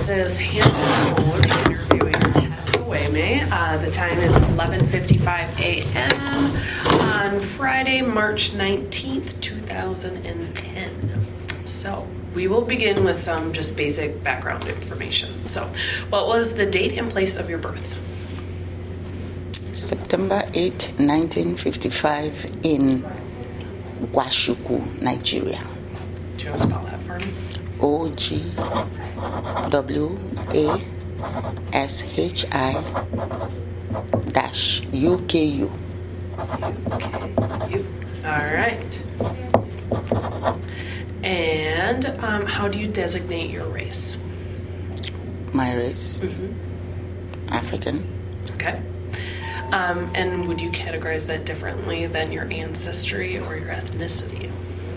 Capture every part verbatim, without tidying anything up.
This is Hannah Code interviewing Tessa Waymay. Uh, the time is eleven fifty-five a.m. on Friday, March nineteenth, two thousand ten. So we will begin with some just basic background information. So what was the date and place of your birth? September eighth, nineteen fifty-five in Gwashuku, Nigeria. Do you want to spell that for me? O G W A S H I dash U K U. U K U. All right. And um, how do you designate your race? My race? Mm-hmm. African. Okay. Um, and would you categorize that differently than your ancestry or your ethnicity?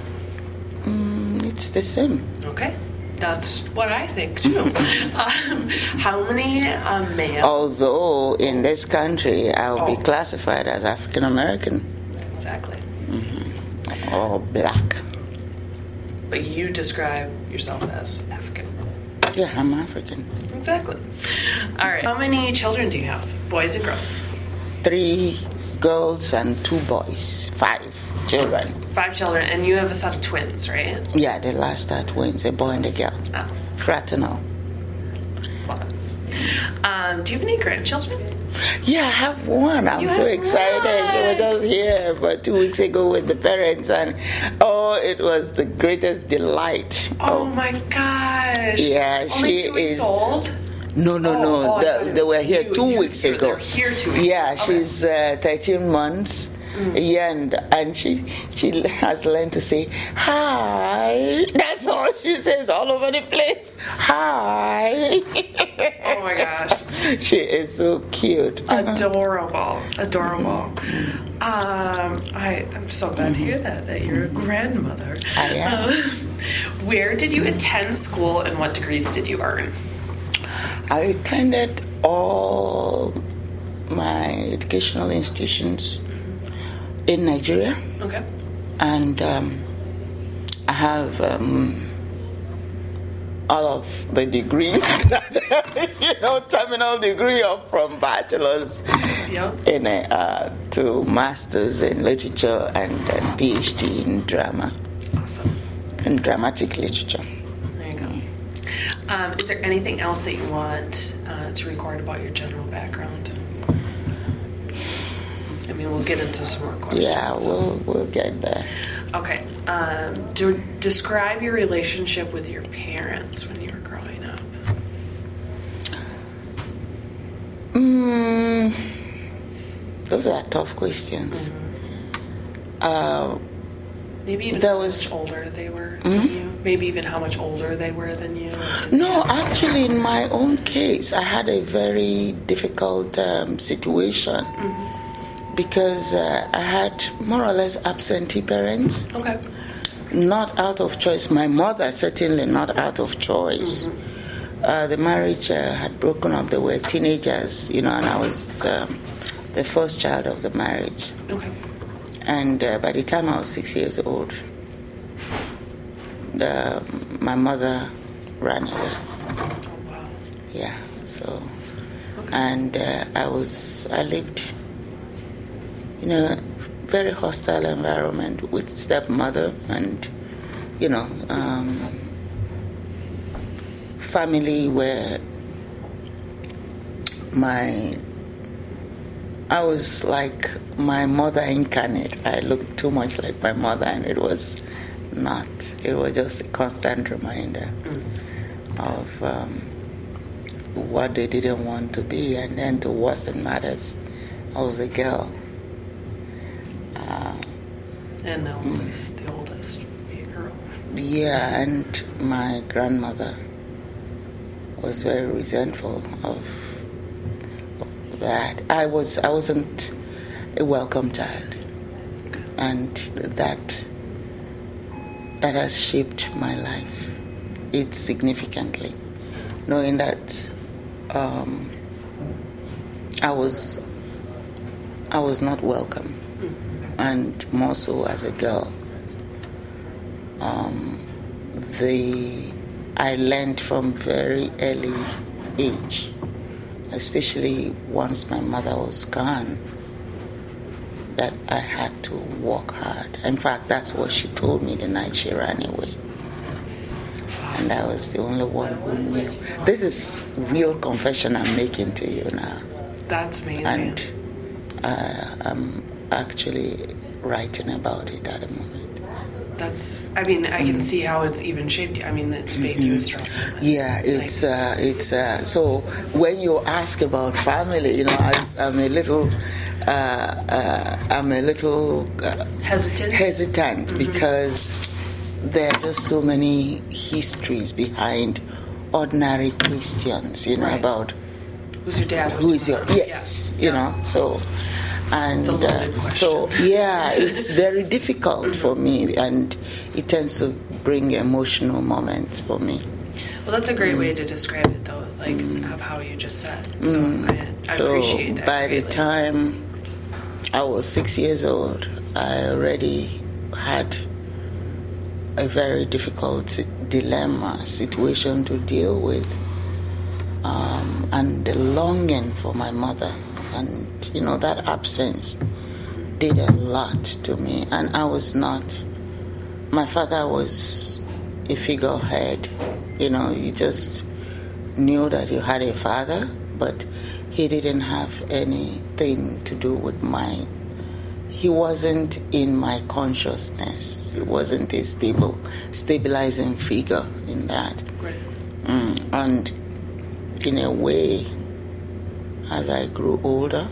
Mm, it's the same. Okay. That's what I think, too. um, how many uh, males? Although in this country, I'll Oh. be classified as African American. Exactly. Mm-hmm. Or black. But you describe yourself as African. Yeah, I'm African. Exactly. All right. How many children do you have? Boys and girls? Three girls and two boys. Five children. Five children. And you have a set of twins, right? Yeah, the last are twins, a boy and a girl. Oh. Fraternal. Love it. Um, do you have any grandchildren? Yeah, I have one. I'm You so have excited. one. She was just here about two weeks ago with the parents, and oh, it was the greatest delight. Oh my gosh. Yeah, Only she two weeks is. old? No, no, Oh, no. oh, I thought they, it they was were here you. two You- weeks you- ago. They're here two weeks Yeah, ago. she's uh, thirteen months. Yeah, and, and she she has learned to say hi. That's all she says all over the place. Hi. Oh my gosh. She is so cute. Adorable. Adorable. Um, I, I'm so glad to hear that, that you're a grandmother. I am. Uh, where did you attend school and what degrees did you earn? I attended all my educational institutions in Nigeria, Okay. and um, I have um, all of the degrees, you know, terminal degree up from bachelor's Yep. in a, uh, to master's in literature and, and PhD in drama, Awesome. in dramatic literature. There you go. Um, is there anything else that you want uh, to record about your general background? I mean, we'll get into some more questions. Yeah, we'll we'll get there. Okay. Um, do, describe your relationship with your parents when you were growing up. Mm, those are tough questions. Mm-hmm. Uh, Maybe even There how was- much older they were than you. Maybe even how much older they were than you. no, actually, in my own case, I had a very difficult um, situation Mm-hmm. because uh, I had more or less absentee parents. Okay. Not out of choice. My mother certainly not out of choice. Mm-hmm. Uh, the marriage uh, had broken up. They were teenagers, you know, and I was um, the first child of the marriage. Okay. And uh, by the time I was six years old, the, my mother ran away. Oh, wow. Yeah, so, Okay. and uh, I was, I lived in a very hostile environment with stepmother and, you know, um, family where my, I was like my mother incarnate. I looked too much like my mother, and it was not. It was just a constant reminder Mm. of um, what they didn't want to be, and then to worsen matters, I was a girl. Uh, And the oldest, the oldest would be a girl. yeah, and my grandmother was very resentful of, of that. I was I wasn't a welcome child, and that that has shaped my life. It significantly, knowing that um, I was I was not welcome, and more so as a girl. Um, the I learned from very early age, especially once my mother was gone, that I had to work hard. In fact, that's what she told me the night she ran away. And I was the only one who knew. This is real confession I'm making to you now. That's amazing. And uh, I'm actually writing about it at the moment. That's, I mean, I can mm. see how it's even shaped you. I mean, it's made mm-hmm. you a strong woman. Yeah, it's, like, uh, it's, uh, so when you ask about family, you know, I, I'm a little, uh, uh, I'm a little uh, hesitant, hesitant mm-hmm. because there are just so many histories behind ordinary questions, you know, right. about who's your dad, who is your, yes, yeah. you know, so. And uh, so, yeah, it's very difficult for me, and it tends to bring emotional moments for me. Well, that's a great mm. way to describe it, though, like mm. of how you just said. So mm. I, I so appreciate that. By greatly. the time I was six years old, I already had a very difficult dilemma, situation to deal with, um, and the longing for my mother. And, you know, that absence did a lot to me. And I was not, my father was a figurehead. You know, you just knew that you had a father, but he didn't have anything to do with my, he wasn't in my consciousness. He wasn't a stable, stabilizing figure in that. Right. Mm, and in a way, as I grew older,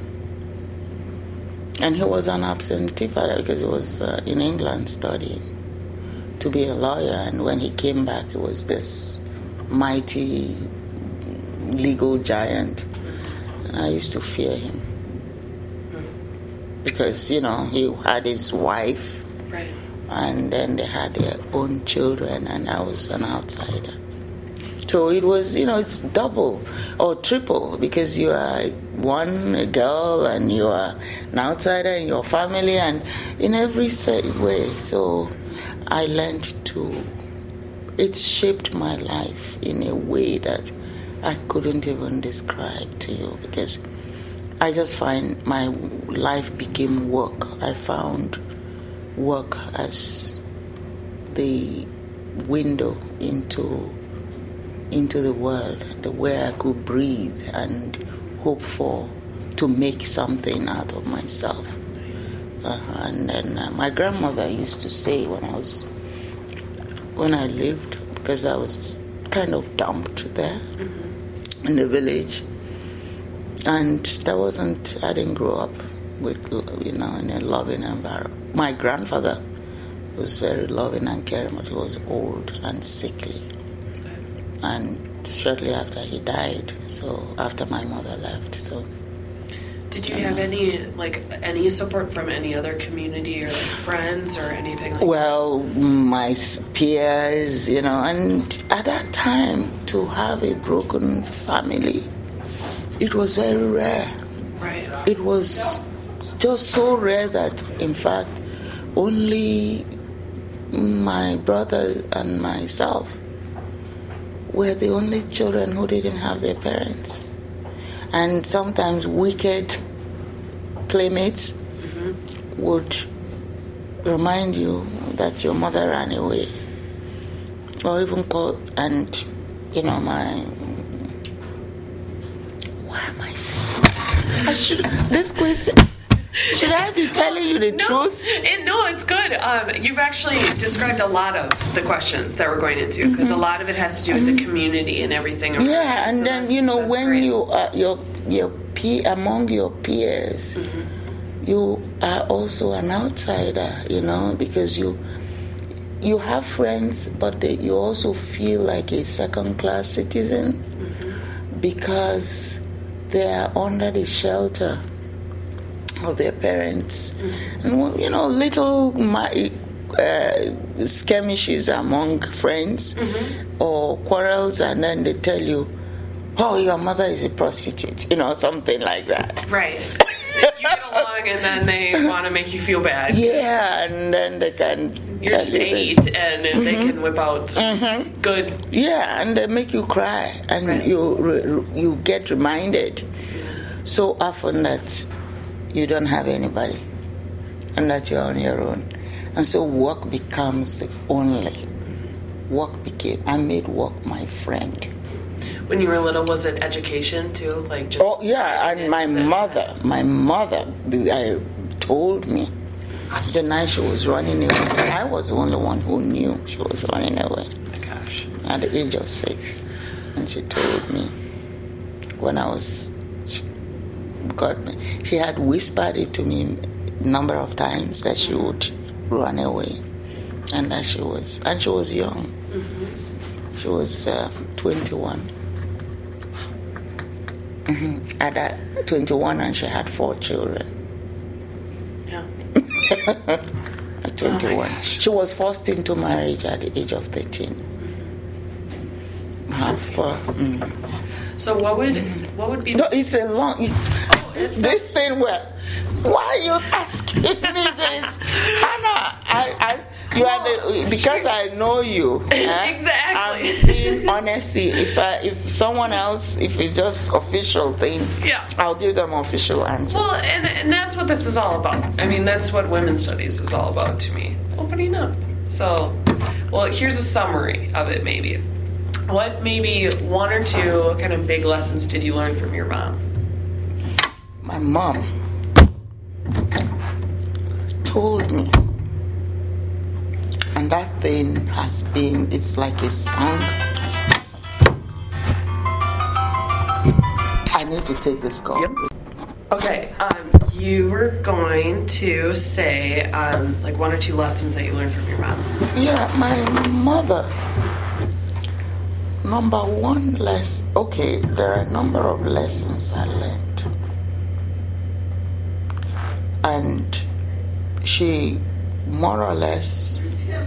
and he was an absentee father because he was uh, in England studying to be a lawyer, and when he came back, he was this mighty legal giant, and I used to fear him because, you know, he had his wife, right. and then they had their own children, and I was an outsider. So it was, you know, it's double or triple because you are one a girl and you are an outsider in your family and in every way. So I learned to, it shaped my life in a way that I couldn't even describe to you because I just find my life became work. I found work as the window into into the world, the way I could breathe and hope for to make something out of myself. Nice. Uh, and then uh, my grandmother used to say when I was, when I lived, because I was kind of dumped there mm-hmm. in the village, and that wasn't, I didn't grow up with, you know, in a loving environment. My grandfather was very loving and caring, but he was old and sickly. And shortly after he died, so after my mother left, so. Did you have any, like, any support from any other community or like friends or anything like well, that? Well, my peers, you know, and at that time to have a broken family, it was very rare. Right. It was just so rare that, in fact, only my brother and myself were the only children who didn't have their parents. And sometimes wicked playmates mm-hmm. would remind you that your mother ran away. Or even call, and, you know, my, why am I saying I should, this question, should I be telling you the no, truth? It, no, it's good. Um, you've actually described a lot of the questions that we're going into because mm-hmm. a lot of it has to do with mm-hmm. the community and everything. Yeah, and so then you know when great. you are your your peer among your peers, mm-hmm. you are also an outsider. You know because you you have friends, but they, you also feel like a second-class citizen mm-hmm. because they are under the shelter of their parents, mm-hmm. and you know, little my, uh, skirmishes among friends mm-hmm. or quarrels, and then they tell you, "Oh, your mother is a prostitute," you know, something like that. Right. You get along wrong, and then they want to make you feel bad. Yeah, and then they can. You're just eight, that. and mm-hmm. they can whip out mm-hmm. good. Yeah, and they make you cry, and right. you you get reminded so often that you don't have anybody, and that you're on your own, and so work becomes the only. Work became. I made work my friend. When you were little, was it education too? Like just oh yeah, and my mother, my mother, I told me the night she was running away. I was the only one who knew she was running away. Oh my gosh! At the age of six, and she told me when I was, she got me. She had whispered it to me a number of times that she would run away, and that she was, and she was young. Mm-hmm. She was uh, twenty-one. Mm-hmm. At that twenty-one, and she had four children. Yeah. At twenty-one, oh she was forced into marriage at the age of thirteen. Mm-hmm. Had four. Mm. So what would mm-hmm. what would be? No, it's a long. Oh, it's this thing where. Why are you asking me this, Hannah? I, I, you are the, because I know you. Exactly. I'm being honesty. If I, if someone else, if it's just official thing, yeah, I'll give them official answers. Well, and and that's what this is all about. I mean, that's what women's studies is all about to me. Opening up. So, well, here's a summary of it. Maybe, what maybe one or two kind of big lessons did you learn from your mom? My mom told me, and that thing has been, it's like a song. I need to take this call. Yep. Okay, um, you were going to say um, like one or two lessons that you learned from your mom. Yeah, my mother. Number one lesson, okay, there are a number of lessons I learned. And she more or less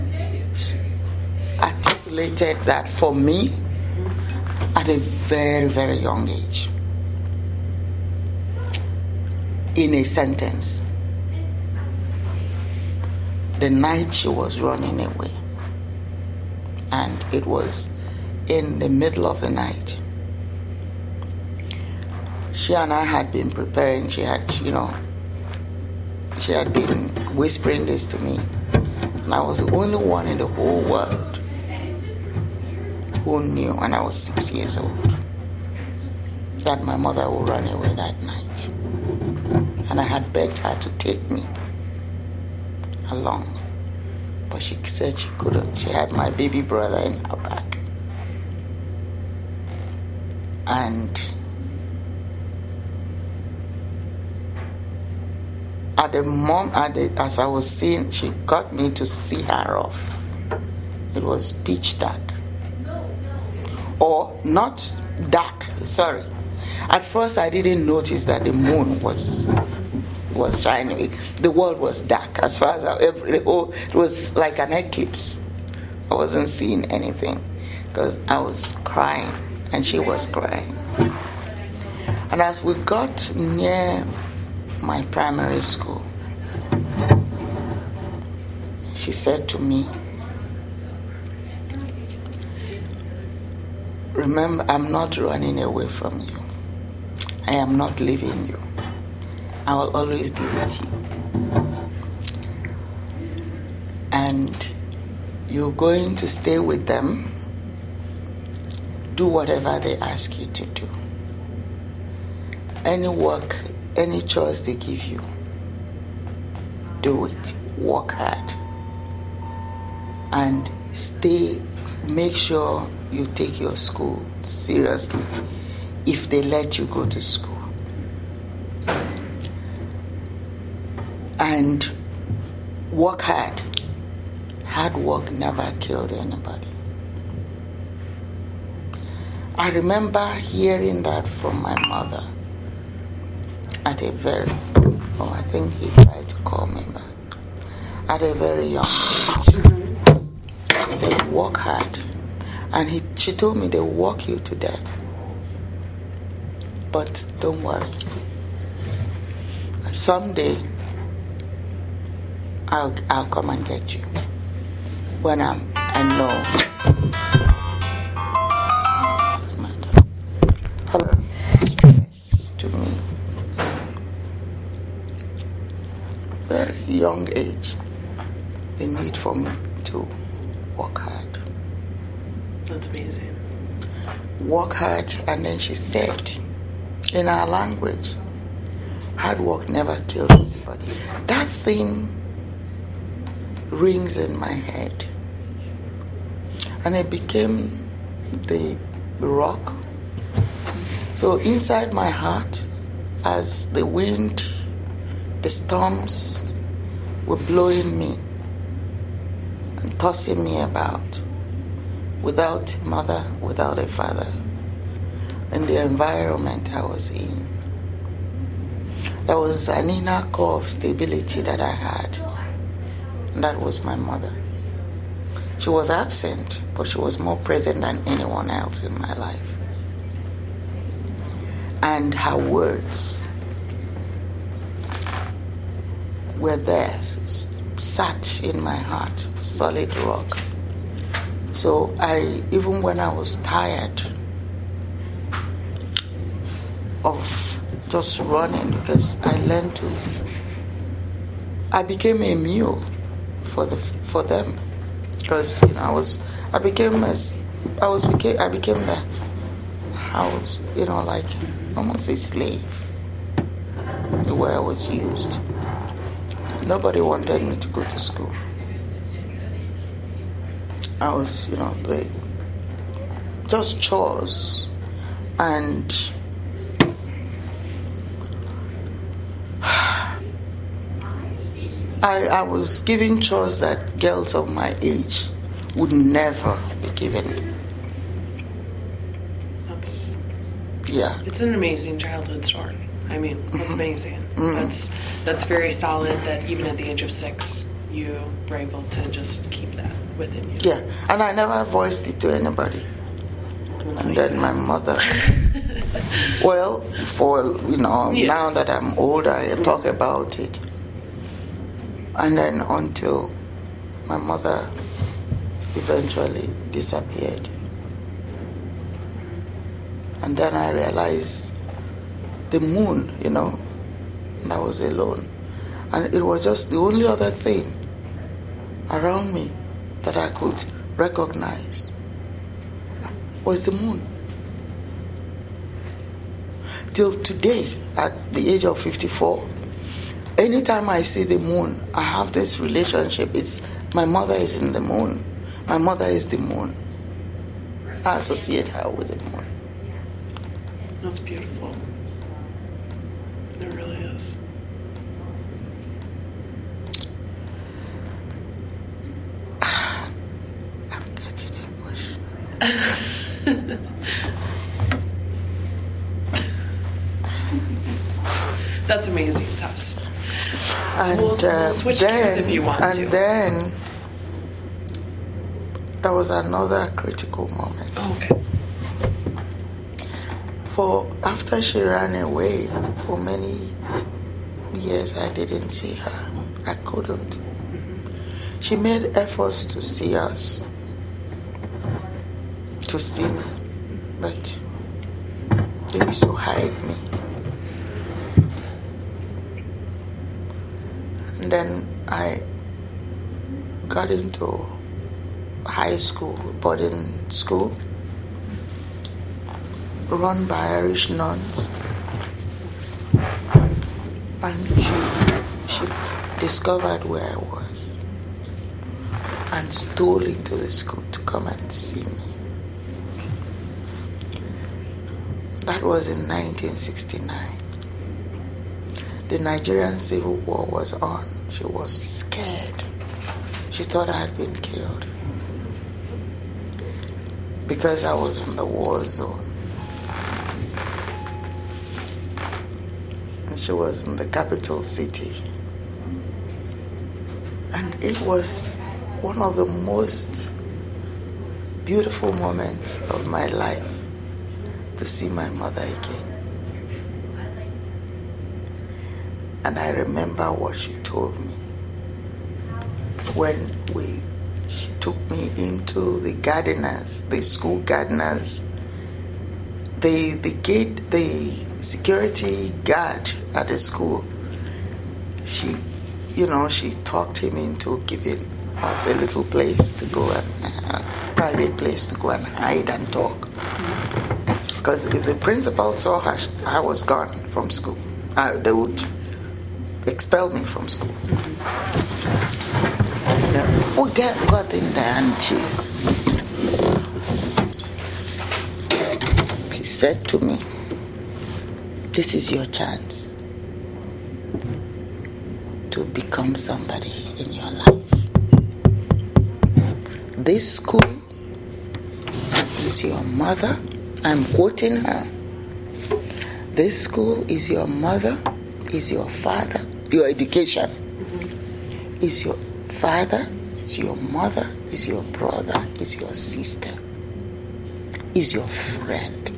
articulated that for me at a very, very young age. In a sentence. The night she was running away. And it was in the middle of the night. She and I had been preparing. She had, you know, she had been whispering this to me. And I was the only one in the whole world who knew, and I was six years old, that my mother would run away that night. And I had begged her to take me along. But she said she couldn't. She had my baby brother in her back. And at the moment, at the, as I was seeing, she got me to see her off. It was pitch dark. Or not dark, sorry. At first I didn't notice that the moon was was shining. The world was dark as far as I, every, oh, it was like an eclipse. I wasn't seeing anything because I was crying and she was crying. And as we got near my primary school, she said to me, "Remember, I'm not running away from you. I am not leaving you. I will always be with you. And you're going to stay with them. Do whatever they ask you to do. Any work, any chores they give you, do it. Work hard. And stay, make sure you take your school seriously if they let you go to school. And work hard. Hard work never killed anybody." I remember hearing that from my mother at a very, oh, I think he tried to call me back, at a very young age. She said, work hard. And he, she told me they'll work you to death. But don't worry. someday I'll I'll come and get you. When I'm I know. That's my dog. Hello. Express to me. Very young age. The need for me to work hard. That's amazing. Work hard, and then she said, in our language, hard work never kills anybody. That thing rings in my head, and it became the rock. So inside my heart, as the wind, the storms were blowing me and tossing me about, without mother, without a father, in the environment I was in, there was an inner core of stability that I had. And that was my mother. She was absent, but she was more present than anyone else in my life. And her words were there, sat in my heart, solid rock. So I, even when I was tired of just running, because I learned to, I became a mule for the for them, because you know I was, I became as, I was became I became the house, you know, like almost a slave, the way I was used. Nobody wanted me to go to school. I was, you know, they just chores, and I, I was given chores that girls of my age would never be given. That's yeah. It's an amazing childhood story. I mean, that's Mm-hmm. amazing. Mm-hmm. That's that's very solid. That even at the age of six, you were able to just keep that within you. Yeah, and I never voiced it to anybody. And then my mother, well, for, you know, Yes. now that I'm older, I talk about it. And then until my mother eventually disappeared. And then I realized the moon, you know, and I was alone. And it was just the only other thing around me that I could recognize was the moon. Till today, at the age of fifty-four, anytime I see the moon, I have this relationship. It's my mother is in the moon. My mother is the moon. I associate her with the moon. That's beautiful. It really is. I'm getting emotional. That's amazing, Tess. And We'll- we'll uh, switch then, gears if you want and to. then there was another critical moment. Oh, okay. For after she ran away, for many years I didn't see her. I couldn't. Mm-hmm. She made efforts to see us, to see me, but they used to hide me. And then I got into high school, boarding school, run by Irish nuns, and she, she f- discovered where I was and stole into the school to come and see me. That was in nineteen sixty-nine. The Nigerian Civil War was on. She was scared. She thought I had been killed because I was in the war zone. And she was in the capital city. And it was one of the most beautiful moments of my life to see my mother again. And I remember what she told me when we she took me into the gardeners, the school gardeners, the the gate, the security guard at the school. She, you know, she talked him into giving us a little place to go and uh, private place to go and hide and talk. Because if the principal saw her, I was gone from school. Uh, they would expel me from school. And, uh, we get, got in there and she, she said to me, "This is your chance to become somebody in your life. This school is your mother." I'm quoting her. "This school is your mother, is your father. Your education mm-hmm. is your father, is your mother, is your brother, is your sister, is your friend.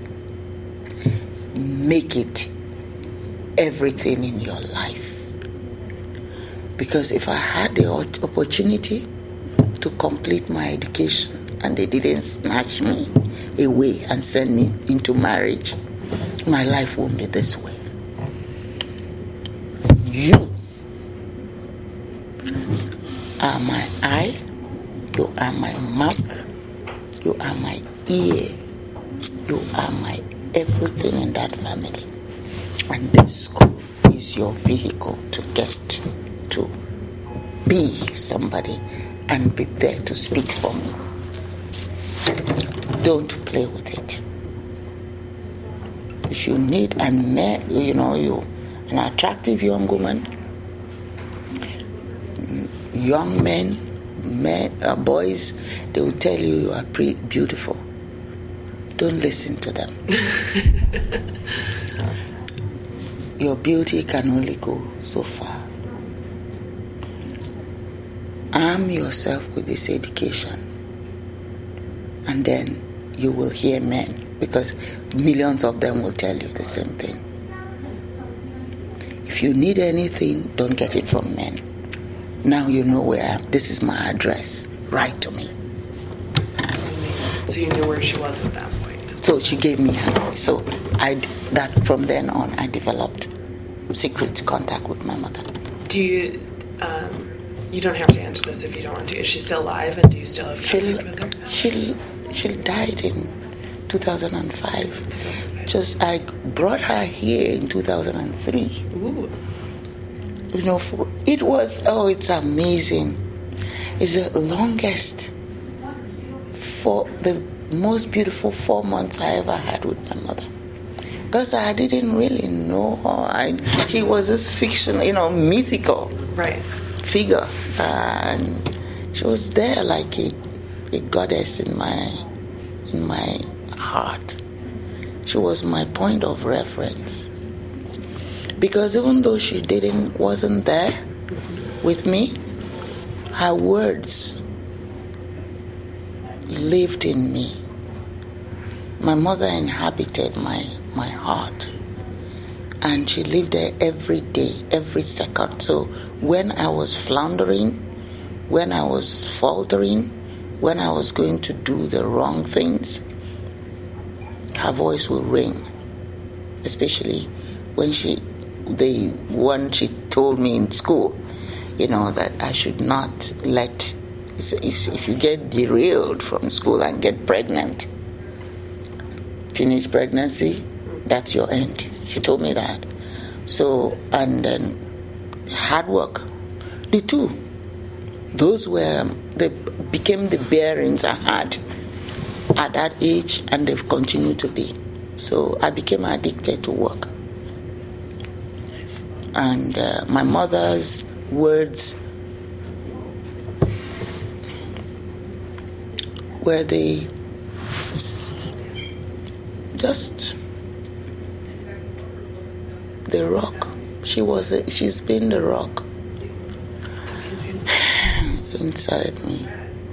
Make it everything in your life. Because if I had the opportunity to complete my education and they didn't snatch me away and send me into marriage, my life won't be this way. You are my eye, you are my mouth, you are my ear, you are my everything in that family. And this school is your vehicle to get to be somebody and be there to speak for me. Don't play with it. If you need a man, you know, you an attractive young woman, young men, men, uh, boys, they will tell you you are pretty beautiful. Don't listen to them. Your beauty can only go so far. Arm yourself with this education, and then you will hear men, because millions of them will tell you the same thing. If you need anything, don't get it from men. Now you know where I am. This is my address. Write to me. So you knew where she was at that point. So she gave me her. So I that from then on I developed secret contact with my mother. Do you? Um, you don't have to answer this if you don't want to. Is she still alive, and do you still have contact she, with her? She she died in two thousand five. two thousand five. Just I brought her here in two thousand three. Ooh. You know, for, it was oh, it's amazing. It's the longest, for the most beautiful four months I ever had with my mother. Because I didn't really know her. I, she was this fiction, you know, mythical right. figure, and she was there like a, a goddess in my in my heart. She was my point of reference. Because even though she didn't wasn't there with me, her words lived in me. My mother inhabited my, my heart, and she lived there every day, every second. So when I was floundering, when I was faltering, when I was going to do the wrong things, her voice will ring. Especially when she, the one she told me in school, you know, that I should not let, if, if you get derailed from school and get pregnant, teenage pregnancy, that's your end. She told me that. So, and then hard work. The two, those were, they became the bearings I had at that age, and they've continued to be. So I became addicted to work. And uh, my mother's words were the just the rock. She was a, she's been the rock inside me.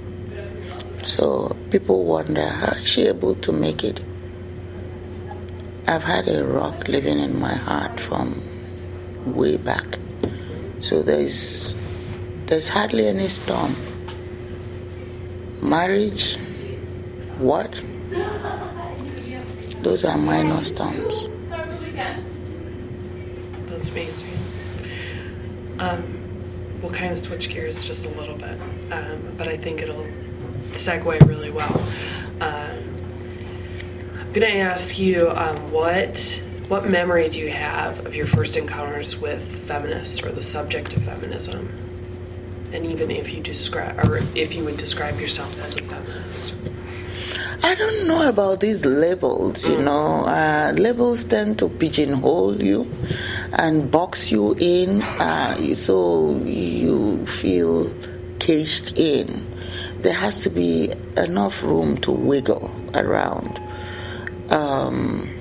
So people wonder, how is she able to make it? I've had a rock living in my heart from way back. So there's there's hardly any storm. Marriage, what? Those are minor storms. That's amazing. Um, we'll kind of switch gears just a little bit, um, but I think it'll segue really well. Uh, I'm going to ask you um, what what memory do you have of your first encounters with feminists or the subject of feminism, and even if you describe or if you would describe yourself as a feminist. I don't know about these labels, you know. Uh, labels tend to pigeonhole you and box you in, uh, so you feel caged in. There has to be enough room to wiggle around. Um,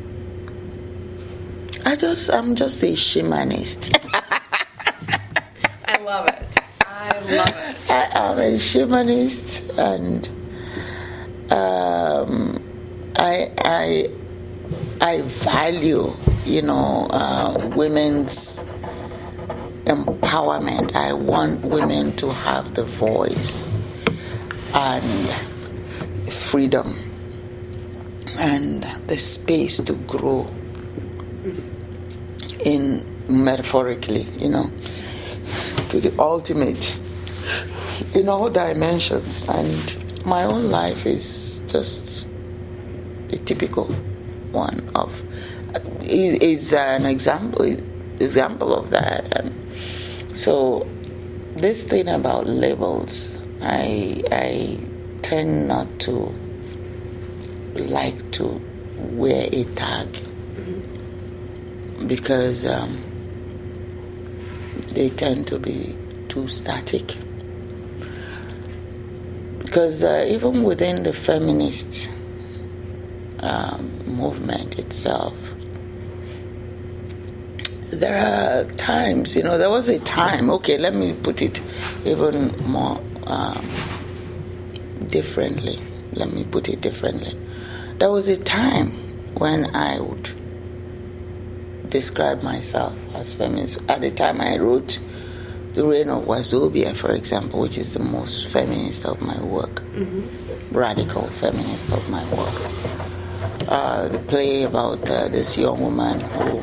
I just, I'm just a shamanist. I love it. I love it. I am a shamanist, and Um, I I I value, you know, uh, women's empowerment. I want women to have the voice and freedom and the space to grow in metaphorically, you know, to the ultimate in all dimensions. And my own life is just a typical one of is an example example of that. And so this thing about labels, I I tend not to like to wear a tag because um, they tend to be too static. Because uh, even within the feminist um, movement itself, there are times, you know, there was a time, okay, let me put it even more um, differently. Let me put it differently. There was a time when I would describe myself as feminist. At the time I wrote The Reign of Wazobia, for example, which is the most feminist of my work, mm-hmm. radical feminist of my work. Uh, the play about uh, this young woman who,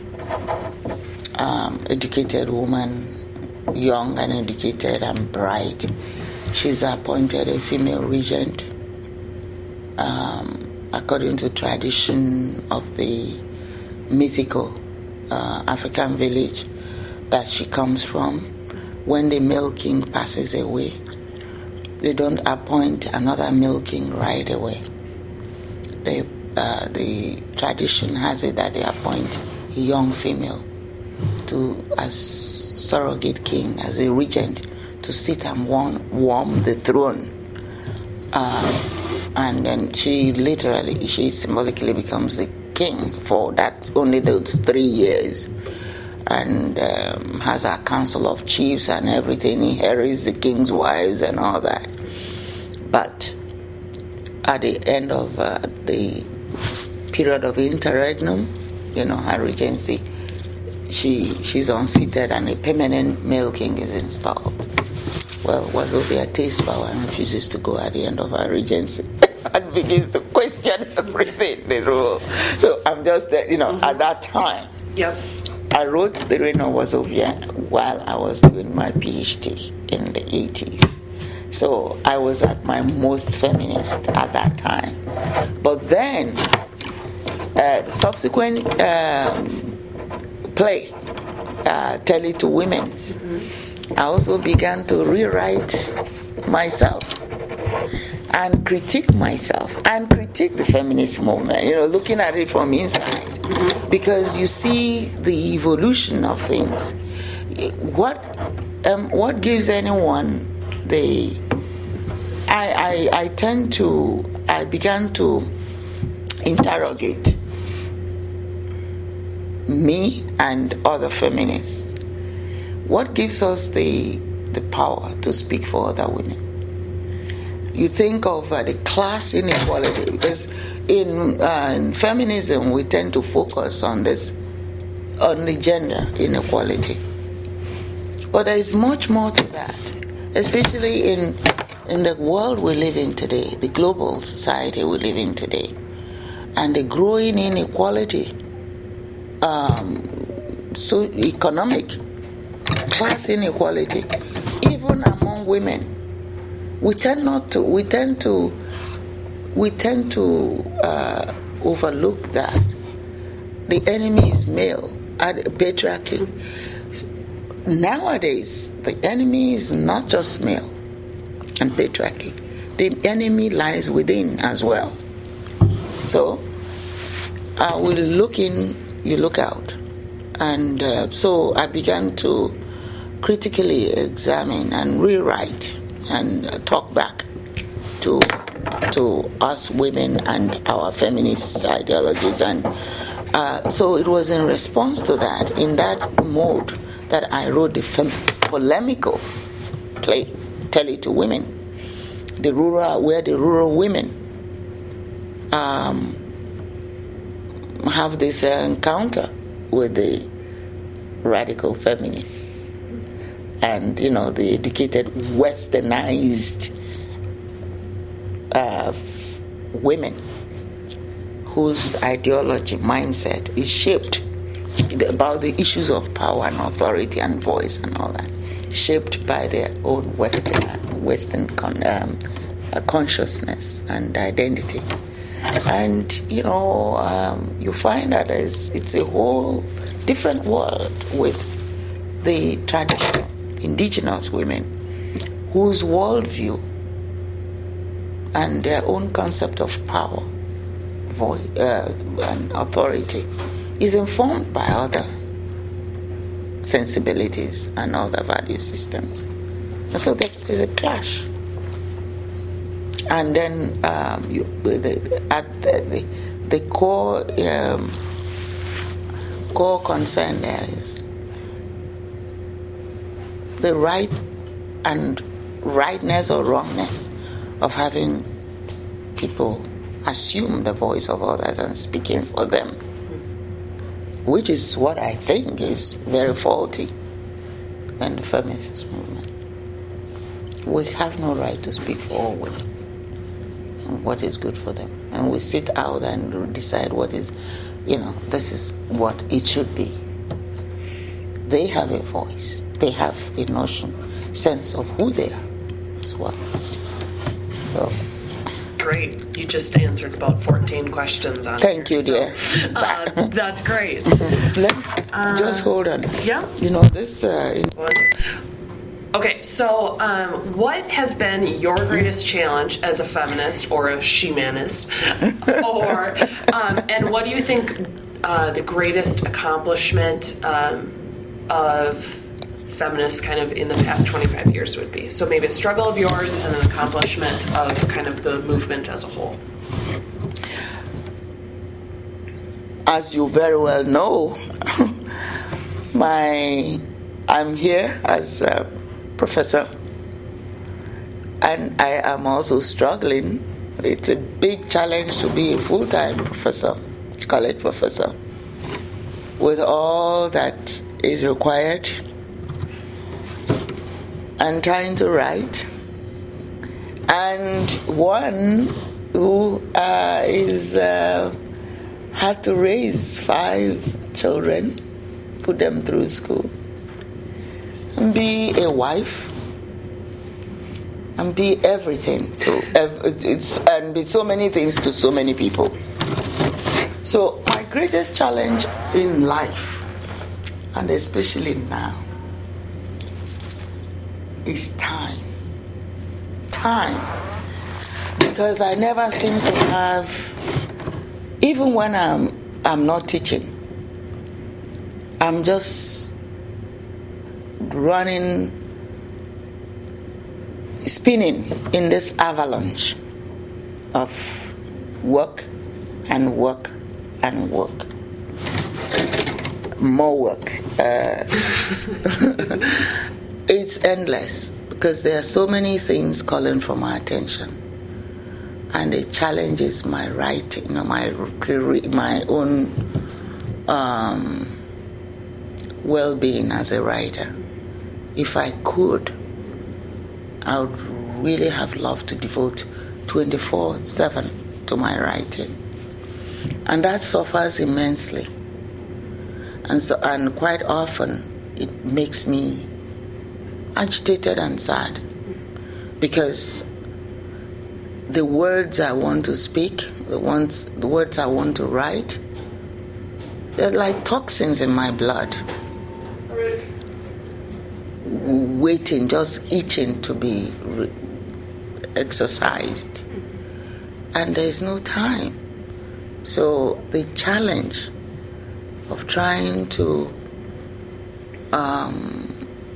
um, educated woman, young and educated and bright. She's appointed a female regent. Um, according to tradition of the mythical uh, African village that she comes from, when the male king passes away, they don't appoint another male king right away. They, uh, the tradition has it that they appoint a young female to as surrogate king, as a regent, to sit and warm, warm the throne. Uh, and then she literally, she symbolically becomes the king for that only those three years. And um, has a council of chiefs and everything, inherits the king's wives and all that. But at the end of uh, the period of interregnum, you know, her regency, she she's unseated and a permanent male king is installed. Well, Wazobia takes power and refuses to go at the end of her regency and begins to question everything, the rule. So I'm just, you know, mm-hmm. at that time. Yep. I wrote The Reign of Wazobia while I was doing my PhD in the eighties. So I was at my most feminist at that time. But then, uh, subsequent um, play, uh, Tell It to Women, mm-hmm. I also began to rewrite myself and critique myself and critique the feminist movement, you know, looking at it from inside. Mm-hmm. Because you see the evolution of things. What um, what gives anyone the... I, I, I tend to... I began to interrogate me and other feminists. What gives us the the power to speak for other women? You think of uh, the class inequality, because in, uh, in feminism we tend to focus on this on the gender inequality. But there is much more to that, especially in in the world we live in today, the global society we live in today, and the growing inequality, um, so economic, class inequality, even among women. We tend not to. We tend to. We tend to uh, overlook that the enemy is male, patriarchy. Nowadays, the enemy is not just male and patriarchy. The enemy lies within as well. So, uh, we look in, you look out, and uh, so I began to critically examine and rewrite and uh, talk back to to us women and our feminist ideologies. And uh, so it was in response to that, in that mode, that I wrote the fem- polemical play, Tell It to Women, the rural, where the rural women um, have this uh, encounter with the radical feminists and, you know, the educated, westernized uh, women whose ideology, mindset is shaped about the issues of power and authority and voice and all that, shaped by their own Western, Western con, um, uh, consciousness and identity. And, you know, um, you find that it's, it's a whole different world with the traditional indigenous women whose worldview and their own concept of power, voice, uh, and authority is informed by other sensibilities and other value systems. And so there is a clash. And then um, you, the, at the, the, the core um, core concern there is the right and rightness or wrongness of having people assume the voice of others and speaking for them, which is what I think is very faulty in the feminist movement. We have no right to speak for all women and what is good for them. And we sit out and decide what is, you know, this is what it should be. They have a voice. They have a notion, sense of who they are as well. So, great. You just answered about fourteen questions on Thank here, you, dear. So, uh, that's great. Let, uh, just hold on. Yeah. You know, this... Uh, in- okay, so um, what has been your greatest challenge as a feminist or a she-manist? or, um, and what do you think uh, the greatest accomplishment um, of feminists kind of in the past twenty-five years would be? So maybe a struggle of yours and an accomplishment of kind of the movement as a whole. As you very well know, my I'm here as a professor, and I am also struggling. It's a big challenge to be a full-time professor, college professor, with all that is required, and trying to write, and one who uh, is uh, had to raise five children, put them through school, and be a wife, and be everything to it's and be so many things to so many people. So my greatest challenge in life, and especially now, is time. Time. Because I never seem to have, even when I'm I'm not teaching, I'm just running, spinning in this avalanche of work and work and work. More work. Uh, it's endless because there are so many things calling for my attention, and it challenges my writing, you know, my career, my own um, well-being as a writer. If I could, I would really have loved to devote twenty-four seven to my writing. And that suffers immensely. And so, and quite often it makes me agitated and sad, because the words I want to speak, the ones, the words I want to write, they're like toxins in my blood, waiting, just itching to be re- exercised. And there's no time. So the challenge of trying to um,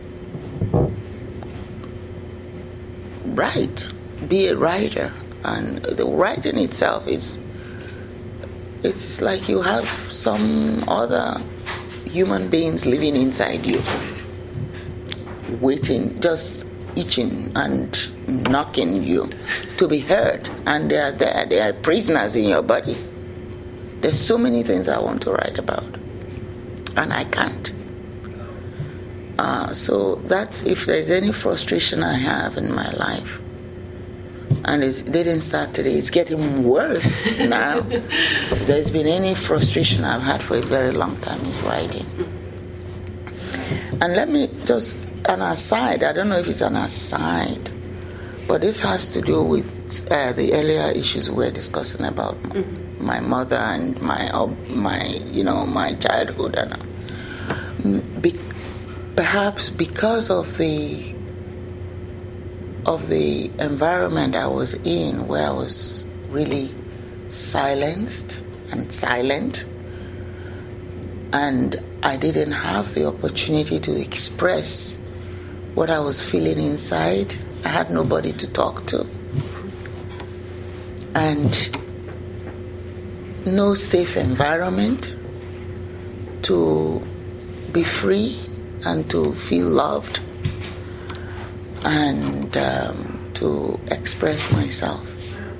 write, be a writer, and the writing itself is, it's like you have some other human beings living inside you, waiting, just itching and knocking you to be heard, and they are there, they are prisoners in your body. There's so many things I want to write about, and I can't. Uh, so that, if there's any frustration I have in my life, and it didn't start today, it's getting worse now. If there's been any frustration I've had for a very long time is writing. And let me just, an aside, I don't know if it's an aside, but this has to do with uh, the earlier issues we were discussing about mm-hmm. my mother and my, uh, my, you know, my childhood, and Be- perhaps because of the of the environment I was in, where I was really silenced and silent, and I didn't have the opportunity to express what I was feeling inside. I had nobody to talk to, and no safe environment to be free and to feel loved and um, to express myself.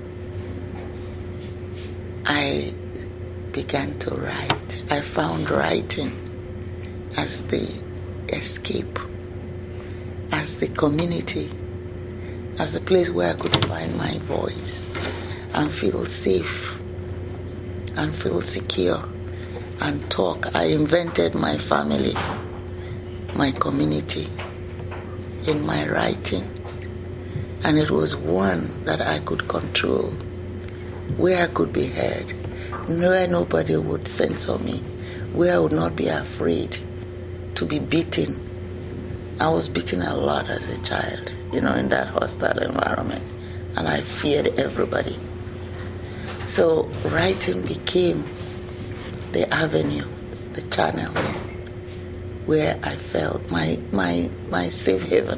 I began to write. I found writing as the escape, as the community, as the place where I could find my voice and feel safe and feel secure and talk. I invented my family, my community in my writing, and it was one that I could control, where I could be heard, where nobody would censor me, where I would not be afraid to be beaten. I was beaten a lot as a child, you know, in that hostile environment, and I feared everybody. So writing became the avenue, the channel, where I felt my my my safe haven.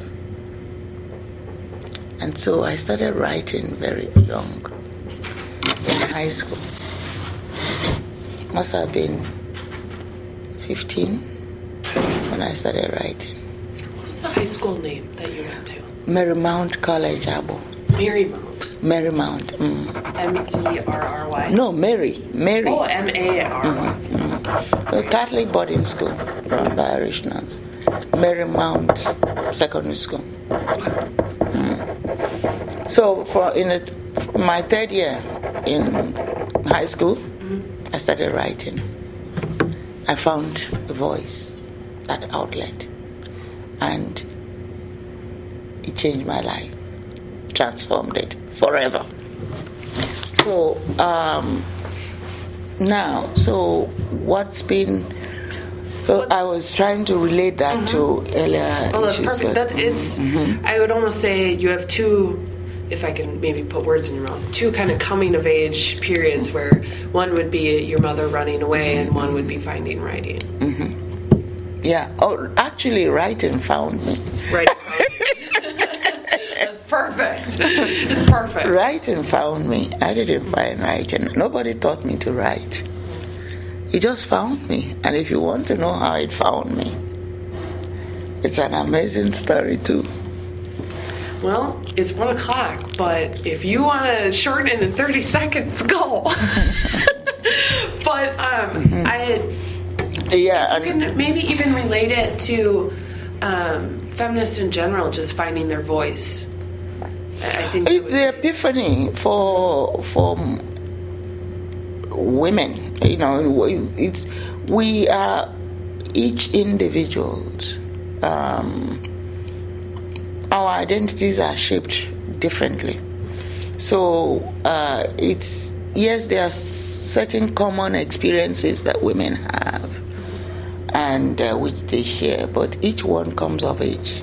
And so I started writing very young, in high school. Must have been fifteen when I started writing. What was the high school name that you went to? Marymount College, Abo. Marymount. Marymount. Mm. M E R R Y? No, Mary. Mary. Oh, M A R Y. Mm-hmm, mm-hmm. A Catholic boarding school run by Irish nuns. Marymount Secondary School. Mm. So for in a, for my third year in high school, mm-hmm. I started writing. I found a voice, that outlet, and it changed my life, transformed it forever. So um, now, so what's been? Well, I was trying to relate that mm-hmm. to earlier oh, that's issues. Perfect. That's it's. Mm-hmm. I would almost say you have two, if I can maybe put words in your mouth, two kind of coming of age periods where one would be your mother running away mm-hmm. and one would be finding writing. Mm-hmm. Yeah. Oh, actually, writing found me. Writing found me. That's perfect. It's perfect. Writing found me. I didn't find writing. Nobody taught me to write. It just found me. And if you want to know how it found me, it's an amazing story too. Well, it's one o'clock, but if you want to shorten it in thirty seconds, go. But um, mm-hmm. I Yeah, You and can maybe even relate it to um, feminists in general, just finding their voice. I I think it's the epiphany for for women. You know, it's we are each individuals. Um, our identities are shaped differently. So uh, it's yes, there are certain common experiences that women have, and uh, which they share, but each one comes of age.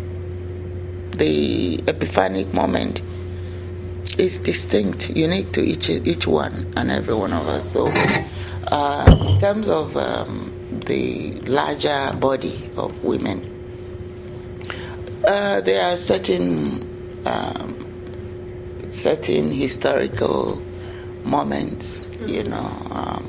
The epiphanic moment is distinct, unique to each each one and every one of us. So, uh, in terms of um, the larger body of women, uh, there are certain um, certain historical moments, you know, um,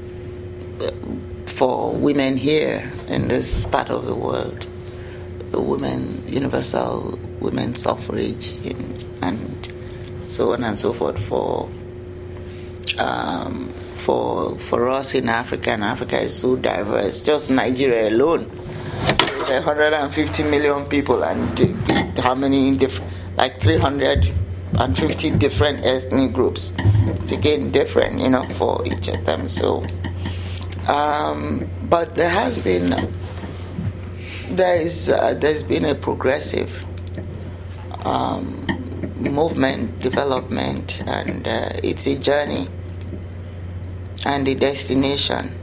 for women here in this part of the world, the women, universal women's suffrage, and so on and so forth. For um, for for us in Africa, and Africa is so diverse. Just Nigeria alone, one hundred fifty million people, and how many different, like three hundred fifty different ethnic groups. It's again different, you know, for each of them. So, um, but there has been there is uh, there's been a progressive um, movement, development, and uh, it's a journey, and the destination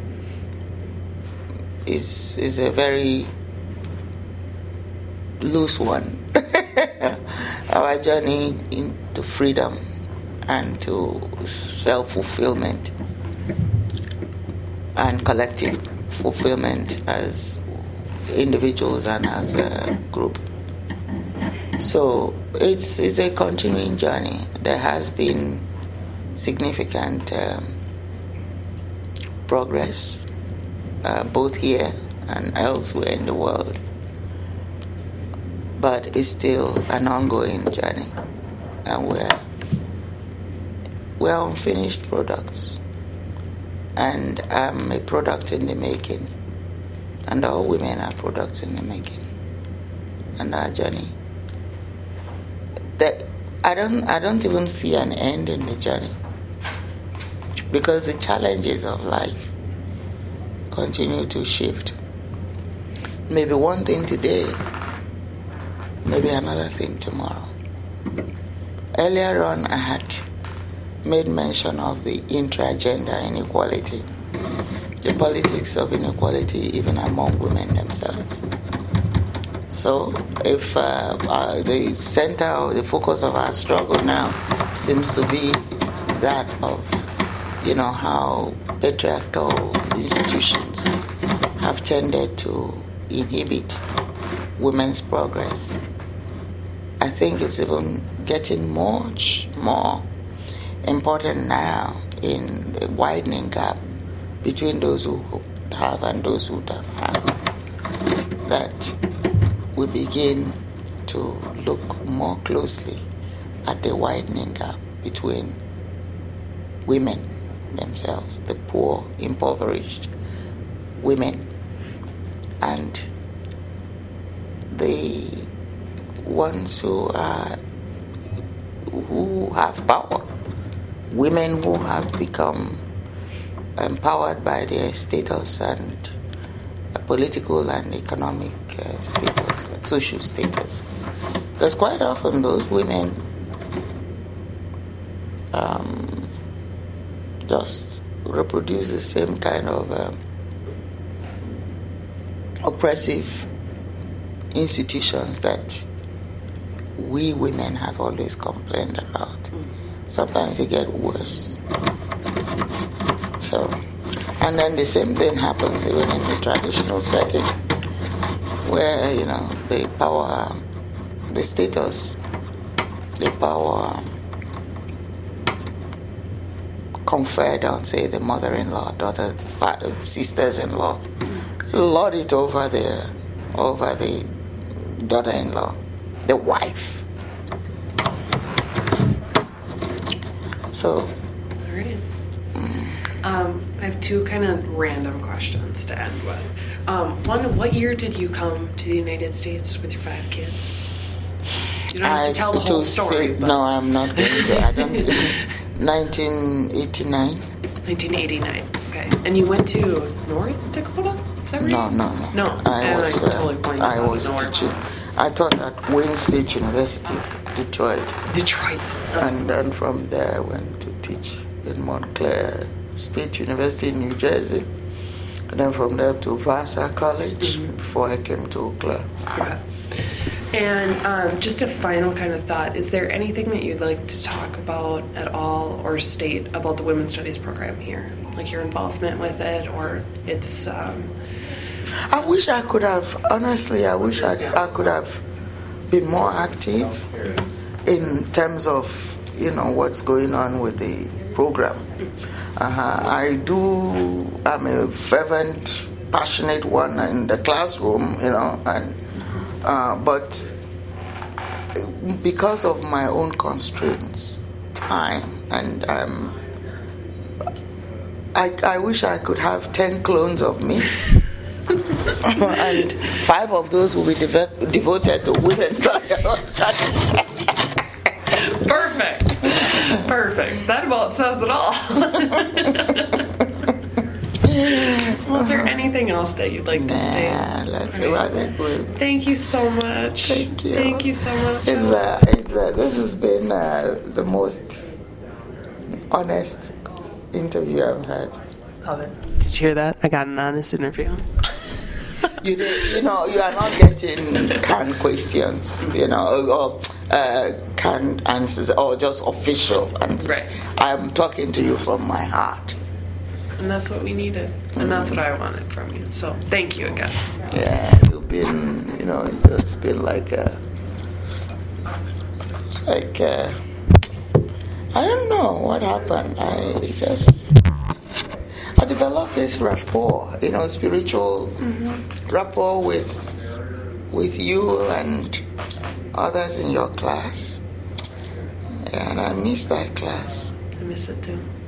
is is a very loose one. Our journey into freedom and to self-fulfillment and collective fulfillment as individuals and as a group. So it's it's a continuing journey. There has been significant um, progress, uh, both here and elsewhere in the world, but it's still an ongoing journey, and we're we're unfinished products, and I'm a product in the making, and all women are products in the making, and our journey. That I don't I don't even see an end in the journey, because the challenges of life continue to shift. Maybe one thing today, maybe another thing tomorrow. Earlier on, I had made mention of the intra-gender inequality, the politics of inequality even among women themselves. So if uh, uh, the center or the focus of our struggle now seems to be that of, you know, how patriarchal institutions have tended to inhibit women's progress, I think it's even getting much more important now in the widening gap between those who have and those who don't have, that we begin to look more closely at the widening gap between women themselves, the poor, impoverished women, and the ones who are who have power, women who have become empowered by their status and uh, political and economic uh, status, social status. Because quite often those women um, just reproduce the same kind of um, oppressive institutions that we women have always complained about. Sometimes they get worse. So, and then the same thing happens even in the traditional setting, where, you know, the power, the status, the power conferred on, say, the mother-in-law, daughter, father, sisters-in-law, lord it over the over the daughter-in-law, the wife. So, All right. Mm. Um, I have two kind of random questions to end with. Um, one, what year did you come to the United States with your five kids? You don't have to tell the whole to story. Say, but no, I'm not going to. I don't. nineteen eighty-nine. nineteen eighty-nine. Okay. And you went to North Dakota? Is that right? No, no, no. No. I Oh, was. I Uh, totally blanked I out of was nowhere. teaching. I taught at Wayne State University, Detroit, Detroit. That's and then from there I went to teach in Montclair State University in New Jersey, and then from there to Vassar College Mm-hmm. before I came to Eau Claire. Okay. And um, just a final kind of thought, is there anything that you'd like to talk about at all or state about the Women's Studies program here? Like your involvement with it or its... Um... I wish I could have, honestly, I wish I, I could have been more active in terms of, you know, what's going on with the program. Uh-huh. I do, I'm a fervent, passionate one in the classroom, you know, and uh, but because of my own constraints, time, and um, I, I wish I could have ten clones of me. And five of those will be devo- devoted to women's studies. Perfect. Perfect. That about says it all. Well, is there anything else that you'd like to say? Nah, let's see what I think we'll... Thank you so much. Thank you. Thank you so much. It's, uh, it's, uh, this has been uh, the most honest interview I've had. Love it. Did you hear that? I got an honest interview. You know, you know, you are not getting canned questions, you know, or uh, canned answers, or just official answers. Right. I'm talking to you from my heart. And that's what we needed. And that's what I wanted from you. So thank you again. Yeah, you've been, you know, it's just been like a, like a, I don't know what happened. I just, I developed this rapport, you know, spiritual mm-hmm. rapport with, with you and others in your class. And I miss that class. I miss it too.